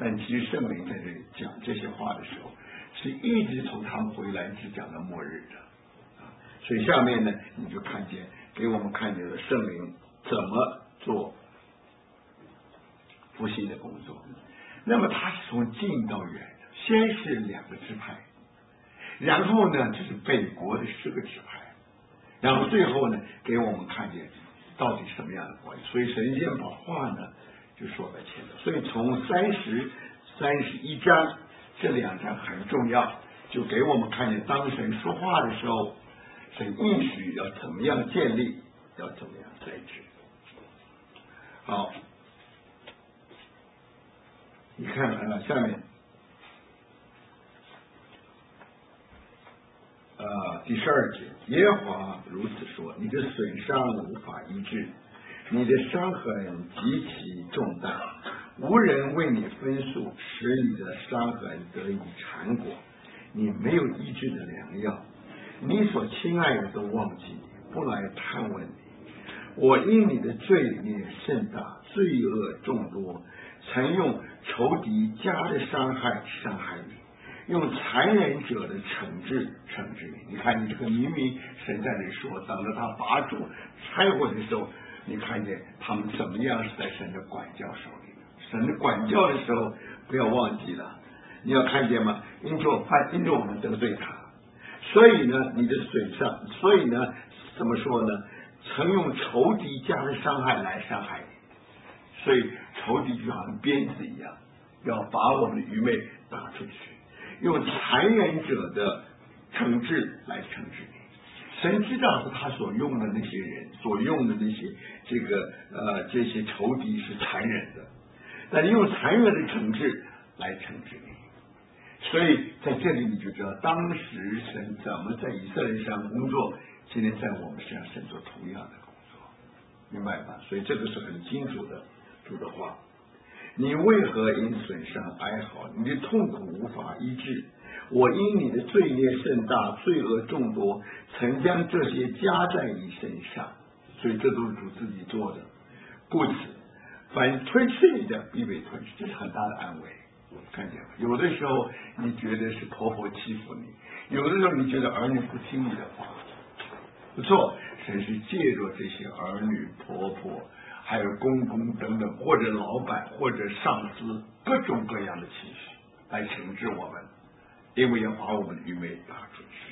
但其实圣灵在这里讲这些话的时候，是一直从他们回来只讲到末日的所以下面呢，你就看见给我们看见了圣灵怎么做复兴的工作。那么他是从近到远的，先是2个支派，然后呢就是北国的10个支派，然后最后呢给我们看见到底什么样的关系。所以神仙把话呢就说在前头，所以从30、31章这2章很重要，就给我们看见当神说话的时候，神应许要怎么样建立，要怎么样栽植。好，你看下面第12节，耶和华如此说：你的损伤无法医治，你的伤痕极其重大，无人为你分诉，使你的伤痕得以缠裹，你没有医治的良药，你所亲爱的都忘记你，不来探问你。我因你的罪孽甚大，罪恶众多，曾用仇敌加的伤害你，用残忍者的惩治你。你看，你这个明明神在这里说，等到他拔出拆毁的时候，你看见他们怎么样是在神的管教手里。神的管教的时候，不要忘记了，你要看见吗？因着我们得罪他，所以呢，你的损伤，所以呢，怎么说呢？曾用仇敌加的伤害来伤害你，所以仇敌就好像鞭子一样，要把我们的愚昧打出去，用残忍者的惩治来惩治你。神知道是他所用的那些人，所用的那些这些仇敌是残忍的，但用残忍的惩治来惩治你。所以在这里你就知道，当时神怎么在以色列上工作，今天在我们身上神做同样的工作，明白吧？所以这个是很清楚的主的话。你为何因损伤哀嚎？你的痛苦无法医治。我因你的罪孽甚大，罪恶众多，曾将这些加在你身上。所以这都是主自己做的。故此，凡推斥你的必被推斥，这是很大的安慰。看见吗？有的时候你觉得是婆婆欺负你，有的时候你觉得儿女不听你的话，不错，神是借着这些儿女、婆婆还有公公等等，或者老板或者上司，各种各样的情绪来惩治我们，因为要把我们的愚昧打出去。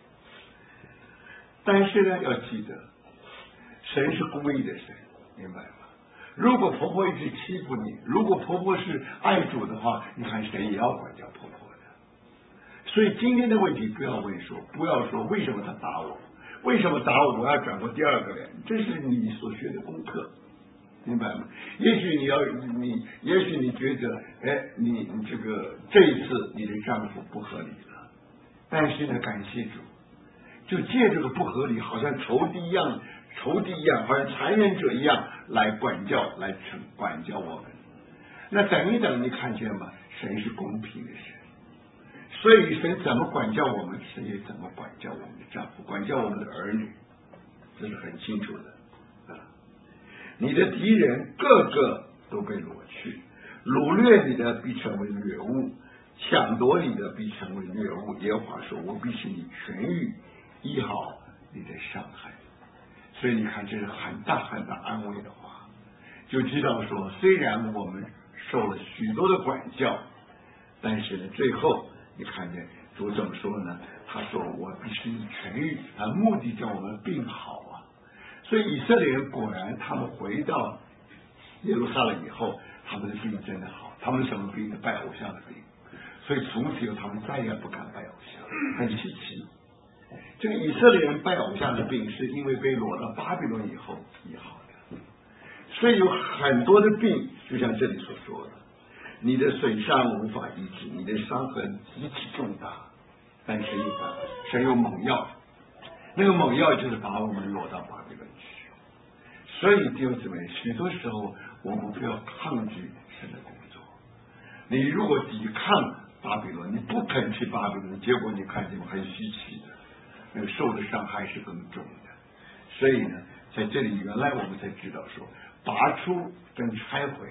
但是呢，要记得神是公义的神，明白吗？如果婆婆一直欺负你，如果婆婆是爱主的话，你看神也要管教婆婆的。所以今天的问题不要说为什么他打我，为什么打我，我要转过第二个脸，这是你所学的功课，明白吗？也许你觉得你这一次你的丈夫不合理了，但是呢，感谢主，就借这个不合理，好像仇敌一样，好像残忍者一样来管教我们。那等一等，你看见吗？神是公平的神，所以神怎么管教我们，神也怎么管教我们的丈夫，管教我们的儿女，这是很清楚的。你的敌人个个都被掳去，掳掠你的必成为掠物，抢夺你的必成为掠物。耶和华说：我必使你痊愈，医好你的伤害。所以你看，这是很大很大安慰的话，就知道说，虽然我们受了许多的管教，但是呢，最后你看见主怎么说呢？他说：我必使你痊愈，目的叫我们病好啊。所以以色列人果然，他们回到耶路撒冷以后，他们的病真的好。他们什么病呢？拜偶像的病。所以从此以后，他们再也不敢拜偶像，很稀奇。这个以色列人拜偶像的病，是因为被掳到巴比伦以后医好的。所以有很多的病，就像这里所说的，你的损伤无法医治，你的伤痕极其重大，但是神有猛药，那个猛药就是把我们掳到巴比伦去。所以弟兄姊妹，许多时候我们不要抗拒神的工作。你如果抵抗巴比伦，你不肯去巴比伦，结果你看见很稀奇的，那个受的伤害是更重的。所以呢，在这里原来我们才知道说，拔出跟拆毁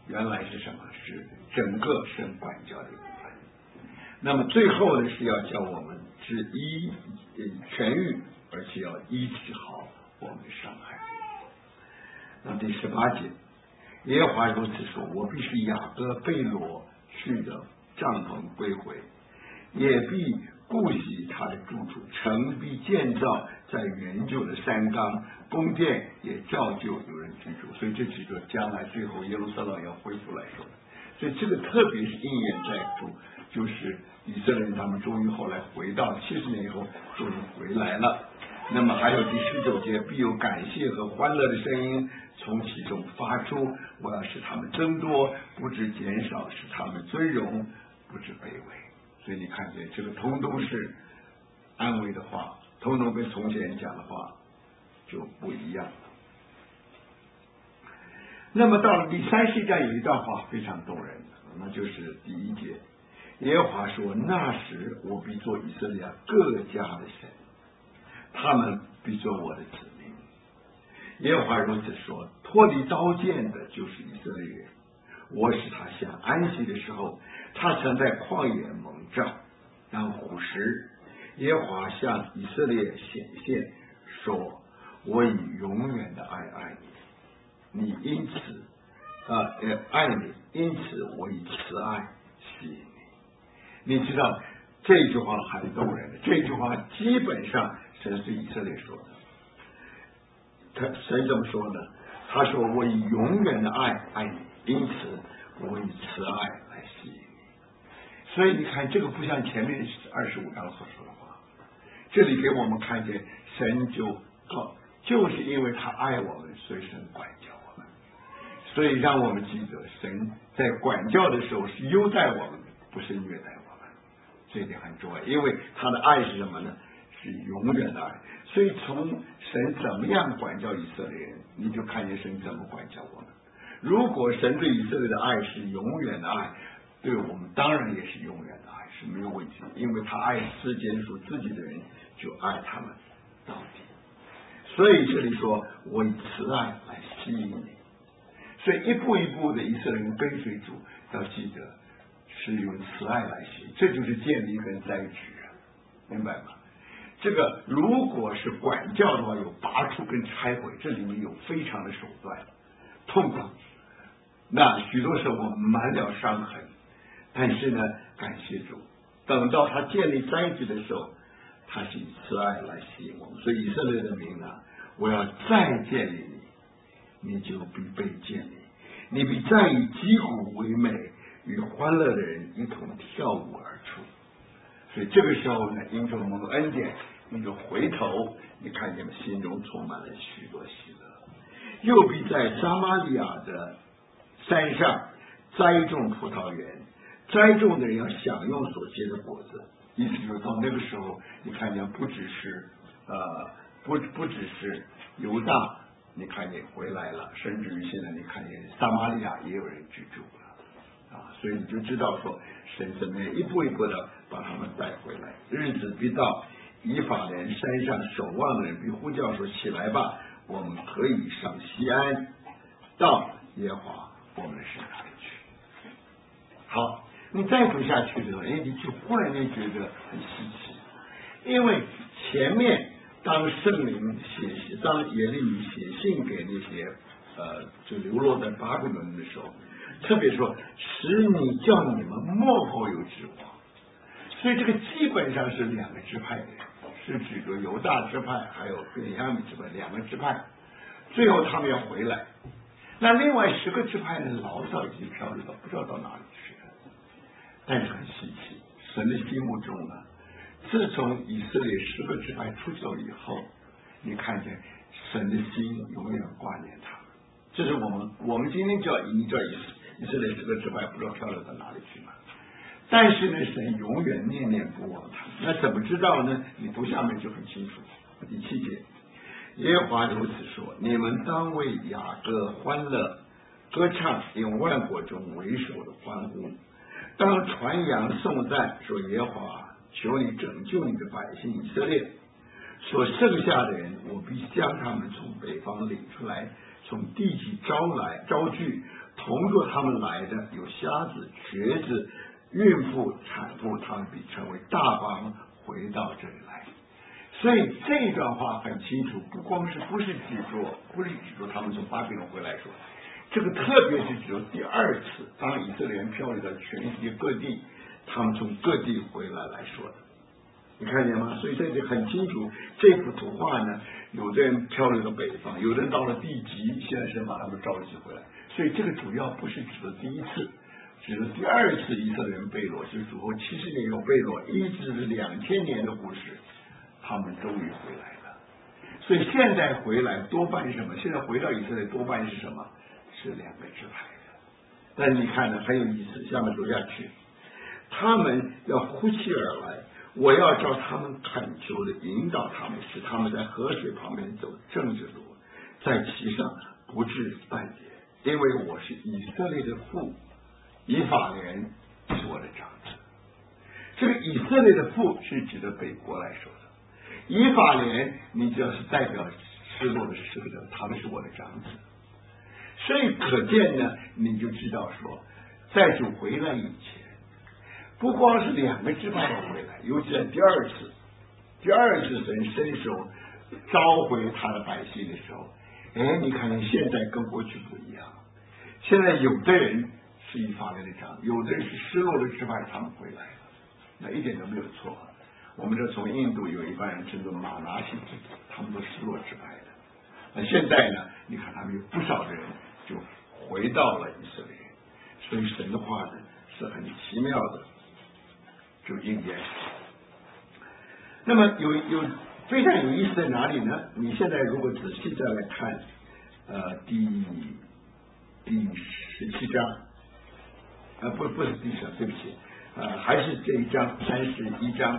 原来是什么？是整个神管教的一部分。那么最后呢，是要叫我们痊愈，而且要医治好我们的伤害。那第18节，耶和华如此说：我必使雅各被掳去的帐篷归回，也必顾惜他的住处，城必建造在原旧的山冈，宫殿也照旧有人居住。所以这指着将来最后耶路撒冷要恢复来说的。所以这个特别是应验在主，就是以色列人他们终于后来回到70年以后终于回来了。那么还有第19节，必有感谢和欢乐的声音从其中发出，我要使他们增多，不致减少，使他们尊荣，不致卑微。所以你看见这个通通是安慰的话，通通跟从前讲的话就不一样了。那么到了第30章有一段话非常动人，那就是第1节，耶和华说：那时我必做以色列各家的神，他们必做我的子民。耶和华如此说：脱离刀剑的就是以色列人，我使他像安息的时候，他曾在旷野蒙照，当虎食。耶和华向以色列显现说：我以永远的爱爱你，你因此爱你，因此我以慈爱吸引你。你知道这句话很动人的，这句话基本上神是以色列说的。神怎么说呢？他说：我以永远的爱爱你，因此我以慈爱来吸引你。所以你看，这个不像前面25章所说的话，这里给我们看见神就是因为他爱我们，所以神管教我们。所以让我们记得，神在管教的时候是优待我们的，不是虐待我们。这一点很重要，因为他的爱是什么呢？是永远的爱。所以从神怎么样管教以色列人，你就看见神怎么管教我们。如果神对以色列的爱是永远的爱，对我们当然也是永远的爱，是没有问题的。因为他爱世间属自己的人，就爱他们到底。所以这里说：我以慈爱来吸引你。所以一步一步的以色列人跟随主，要记得是用慈爱来吸引，这就是建立跟栽植，明白吗？这个如果是管教的话，有拔出跟拆毁，这里面有非常的手段，痛苦。那许多时候我们满了伤痕，但是呢，感谢主，等到他建立栽植的时候，他是以慈爱来吸引我们。所以以色列的民啊，我要再建立你，你就必被建立，你必再以击鼓为美，与欢乐的人一同跳舞而出。所以这个时候呢，因着蒙恩典，你就回头，你看见心中充满了许多喜乐。又必在撒玛利亚的山上栽种葡萄园，栽种的人要享用所结的果子。意思就是到那个时候，你看见不只是犹大，你看见回来了，甚至于现在你看见撒玛利亚也有人居住了所以你就知道说神怎么样一步一步的把他们带回来。日子必到，以法莲山上守望的人必呼叫说：起来吧，我们可以上西安，到耶和华我们的神那里去。好，你再读下去的时候，你就忽然间觉得很稀奇，因为前面当圣灵当耶利米写信给那些就流落在巴比伦的时候，特别说使你叫你们末后有指望。所以这个基本上是两个支派的人，是指着犹大支派还有便雅悯支派两个支派，最后他们要回来。那另外10个支派呢，老早已经漂流到不知道到哪里去了。但是很稀奇，神的心目中呢，自从以色列10个支派出走以后，你看见神的心永远挂念他们。这是我们今天叫以色列10个支派不知道漂流到哪里去嘛。但是呢，神永远念念不忘他。那怎么知道呢？你读下面就很清楚。第7节，耶和华如此说：你们当为雅各欢乐，歌唱，用万国中为首的欢呼，当传扬颂赞，说耶和华，求你拯救你的百姓以色列。所剩下的人，我必将他们从北方领出来，从地极招聚， 同着他们来的有瞎子、瘸子、孕妇、产妇，他们必成为大帮回到这里来。所以这段话很清楚，不是指着他们从巴比伦回来说，这个特别是指着第二次，当以色列人漂流到全世界各地，他们从各地回来说的。你看见吗？所以这里很清楚，这幅图画呢，有的人漂流到北方，有的人到了地极，现在神把他们召集回来。所以这个主要不是指的第一次，指的第二次以色列人被掳，就是主后70年有被掳，一直是2000年的故事，他们终于回来了。所以现在回来多半是什么？现在回到以色列多半是什么？是2个支派的。但是你看呢，很有意思，下面走下去，他们要呼气而来，我要照他们恳求的引导他们，使他们在河水旁边走正直路，在其上不致绊跌，因为我是以色列的父，以法莲是我的长子。这个以色列的父是指的北国来说的，以法莲你只要是代表失落的10个人，他们是我的长子。所以可见呢，你就知道说，在主回来以前，不光是2个支派要回来，尤其在第二次神伸手召回他的百姓的时候，你看看现在跟过去不一样。现在有的人是以法莲的长，有的人是失落的支派，他们回来了，那一点都没有错。我们这从印度有一帮人称作马拿西支族，他们都失落支派的。那现在呢，你看他们有不少的人就回到了以色列，所以神的话呢是很奇妙的就应验。那么有非常有意思在哪里呢？你现在如果仔细再来看第17章，不是第10章，对不起，还是这一章31章。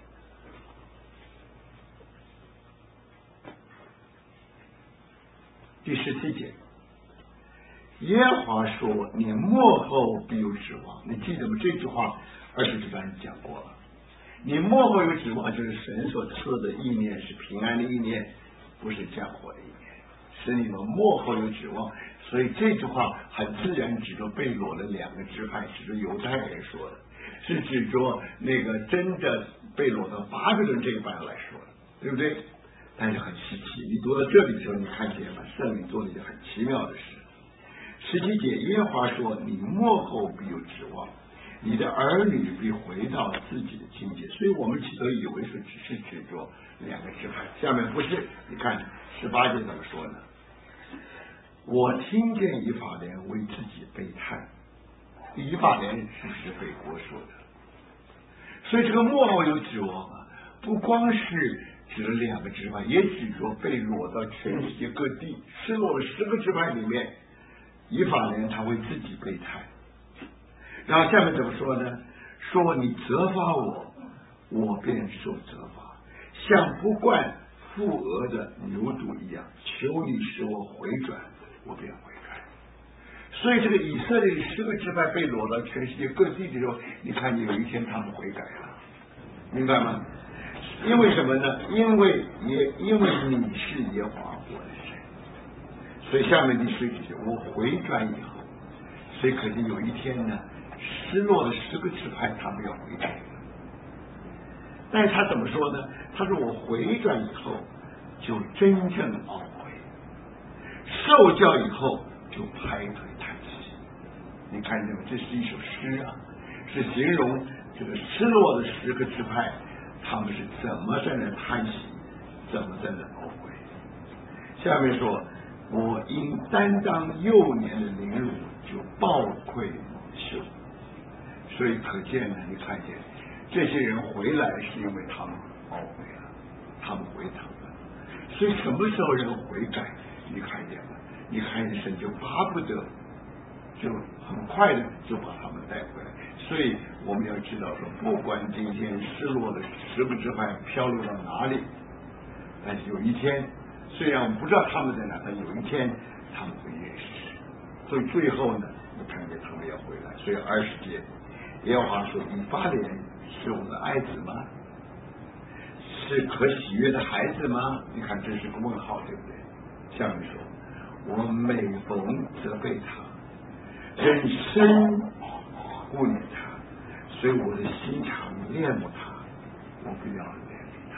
第17节，耶和华说：“你末后必有指望。”你记得吗？这句话20章讲过了。你末后有指望，就是神所赐的意念是平安的意念，不是降祸的意念，使你们末后有指望。所以这句话很自然指着被掳的2个支派，指着犹太人说的，是指着那个真的被掳到巴比伦这一班来说的，对不对？但是很稀奇，你读到这里的时候，你看见了圣灵做了一件很奇妙的事。17节，耶和华说：“你末后必有指望，你的儿女必回到自己的境界。”所以我们起初以为是只是指着2个支派，下面不是。你看18节怎么说呢？我听见以法莲为自己悲叹，以法莲是指北国说的。所以这个末后有指望啊，不光是指了2个支派，也指着被掳到全世界各地失落了10个支派里面，以法莲他为自己悲叹。然后下面怎么说呢？说你责罚我，我便受责罚，像不惯负额的牛犊一样，求你使我回转，我便回转。所以这个以色列10个支派被掳到全世界各地的时候，你看有一天他们悔改了，明白吗？因为什么呢？因为你是耶和华我的神。所以下面第17节，我回转以后，所以可见有一天呢，失落的10个支派他们要回转。但是他怎么说呢？他说我回转以后就真正懊悔，受教以后就拍腿叹息。你看见吗？这是一首诗啊，是形容这个失落的10个支派他们是怎么在那叹息，怎么在那懊悔。下面说，我因担当幼年的凌辱，就抱愧蒙羞。所以可见呢，你看见这些人回来是因为他们懊悔了，他们回头了。所以什么时候人悔改，你看见了？你看见神就巴不得就很快的就把他们带回来。所以我们要知道说，不管今天失落的10个支派漂流到哪里，但是有一天，虽然我们不知道他们在哪，但有一天他们会认识。所以最后呢，我看见他们要回来。所以20节，耶和华说：“以法莲是我的爱子吗？是可喜悦的孩子吗？”你看这是个问号，对不对？下面说，我每逢责备他， 人深顾念他，所以我的心肠恋慕他，我不要远离他。